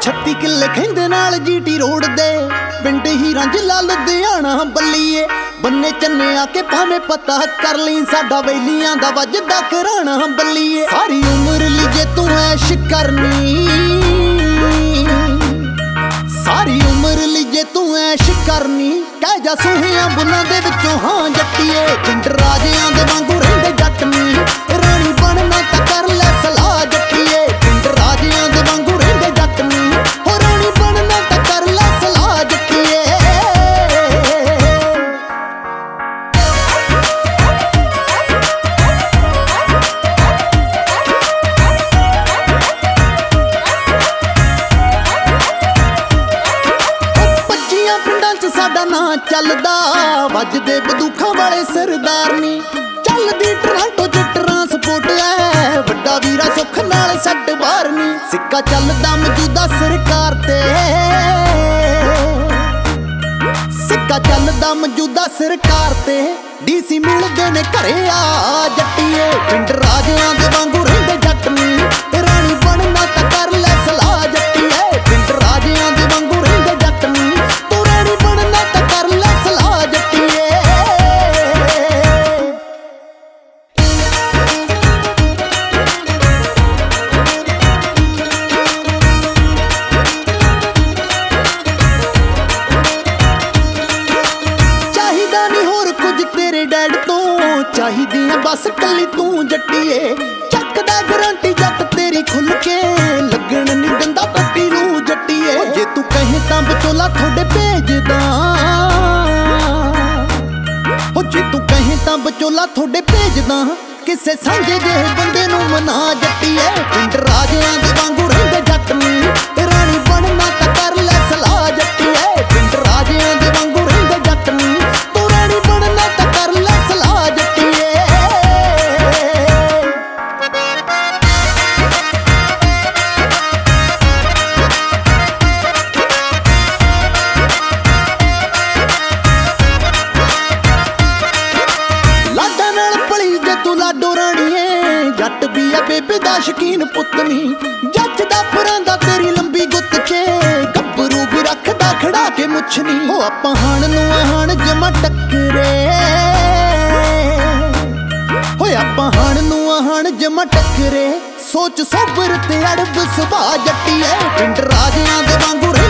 36 ਕਿੱਲੇ ਖੈਂਦੇ ਨਾਲ GT road ਦੇ ਪਿੰਡ ਹੀ ਰਾਂਝਲਾ ਲੁਧਿਆਣਾ ਬੱਲੀਏ ਬੰਨੇ ਚੰਨੇ ਆ ਕੇ ਭਾਵੇਂ ਪਤਾ ਕਰ ਲਈ ਸਾਡਾ ਵੈਲੀਆਂ ਦਾ ਵੱਜਦਾ ਘਰਾਣਾ ਬੱਲੀਏ ਸਾਰੀ ਉਮਰ ਲਈ ਜੇ ਤੂੰ ਐਸ਼ ਕਰਨੀ ਸਾਰੀ ਉਮਰ ਲਈ ਜੇ ਤੂੰ ਐਸ਼ ਕਰਨੀ ਕਹਿ ਜਾ ਸੋਹਣਿਆਂ ਬੁੱਲਾਂ ਦੇ ਵਿੱਚੋਂ ਹਾਂ ਜੱਟੀਏ ਪਿੰਡ ਰਾਜਿਆਂ ਦੇ ਵਾਂਗੂ ਰਹਿੰਦੇ ਜੱਟ ਨੀ ਰਾਣੀ ਬਣਨਾ ਤਾਂ ਕਰ ਲੈ ਸਲਾਹ ਜੱਟੀਏ ਪਿੰਡ ਰਾਜਿਆਂ ਦੇ ਵਾਂਗੂ ਰਹਿੰਦੇ ਜੱਟ ਨੀ ਹੋ ਰਾਣੀ ਬਣਨਾ ਤਾਂ ਕਰ ਲੈ ਸਲਾਹ ਜੱਟੀਏ ਸਾਡਾ ਨਾਂ ਚੱਲਦਾ ਵੱਜਦੇ ਬੰਦੂਖਾਂ ਵਾਲੇ ਸਰਦਾਰ ਨੀ ਚੱਲਦੀ ਟੋਰਾਂਟੋ ਚ ਟਰਾਂਸਪੋਰਟ ਐ ਵੱਡਾ ਵੀਰਾ ਸੁੱਖ ਨਾਲ ਸੱਟ ਬਾਹਰ ਨੀ ਸਿੱਕਾ ਚੱਲਦਾ ਮੌਜੂਦਾ ਸਰਕਾਰ ਤੇ ਸਿੱਕਾ ਚੱਲਦਾ ਮੌਜੂਦਾ ਸਰਕਾਰ ਤੇ ਡੀਸੀ ਮਿਲਦੇ ਨੇ ਘਰੇ ਆ ਜੱਟੀਏ ਪਿੰਡ ਰਾਜਿਆਂ ਦੇ ਵਾਂਗੂ ਰਹਿੰਦੇ ਜੱਟ ਨੀ ਰਾਣੀ ਬਣਨਾ ਤਾਂ ਕਰ ਲੈ ਸਲਾਹ ਜੱਟੀਏ ਪਿੰਡ ਰਾਜਿਆਂ ਦੇ ਵਾਂਗੂ ਰਹਿੰਦੇ ਜੱਟ ਨੀ ਚਾਹੀਦੀਆਂ ਬਸ ਕੱਲੀ ਤੂੰ ਜੱਟੀਏ ਚੱਕਦਾ ਗਰੰਟੀ ਜੱਟ ਤੇਰੀ ਖੁੱਲ ਕੇ ਲੱਗਣ ਨੀ ਦਿੰਦਾ ਪੱਟੀ ਨੂੰ ਜੱਟੀਏ ਜੇ ਤੂੰ ਕਹੇ ਤਾਂ ਵਿਚੋਲਾ ਤੁਹਾਡੇ ਭੇਜਦਾ ਹੋ ਜੇ ਤੂੰ ਕਹੇ ਤਾਂ ਵਿਚੋਲਾ ਤੁਹਾਡੇ ਭੇਜਦਾ ਕਿਸੇ ਸਾਂਝੇ ਜਿਹੇ ਬੰਦੇ ਨੂੰ ਮਨਾ ਜੱਟੀਏ ਪਿੰਡ ਰਾਜਿਆਂ ਦੇ ਵਾਂਗੂ ਰਹਿੰਦੇ ਜੱਟ ਨੀ ਰਾਣੀ ਬਣਨਾ ਤਾਂ ਕਰ ਲੈ ਸਲਾਹ ਜੱਟੀਏ ਪਿੰਡ ਰਾਜਿਆਂ ਦੇ ਵਾਂਗੂ ਰਹਿੰਦੇ ਜੱਟ ਨੀ ਤੂੰ ਰਾਣੀ ਬਣਨਾ ਤਾਂ ਕਰ ਲੈ ਸਲਾਹ ਜੱਟੀਏ ਜੱਟ ਵੀ ਆ ਬੇਬੇ ਦਾ ਸ਼ਕੀਨ ਪੁੱਤ ਨੀ ਜੱਜਦਾ ਪਰਾਂਦਾ ਤੇਰੀ ਲੰਬੀ ਗੁੱਤ 'ਚ ਗੱਭਰੂ ਵੀ ਰੱਖਦਾ ਖੜਾ ਕੇ ਮੁੱਛ ਨੀ ਹੋ ਆਪਾਂ ਹਾਣ ਨੂੰ ਹਾਣ ਜਮਾ ਟੱਕਰੇ ਹੋਏ ਆਪਾਂ ਹਾਣ ਨੂੰ ਹਾਣ ਜਮਾ ਟੱਕਰੇ ਸੋਚ ਸੋਬਰ ਤੇ ਅੜਬ ਸੁਭਾ ਜੱਟੀਏ ਪਿੰਡ ਰਾਜਿਆਂ ਦੇ ਵਾਂਗੂ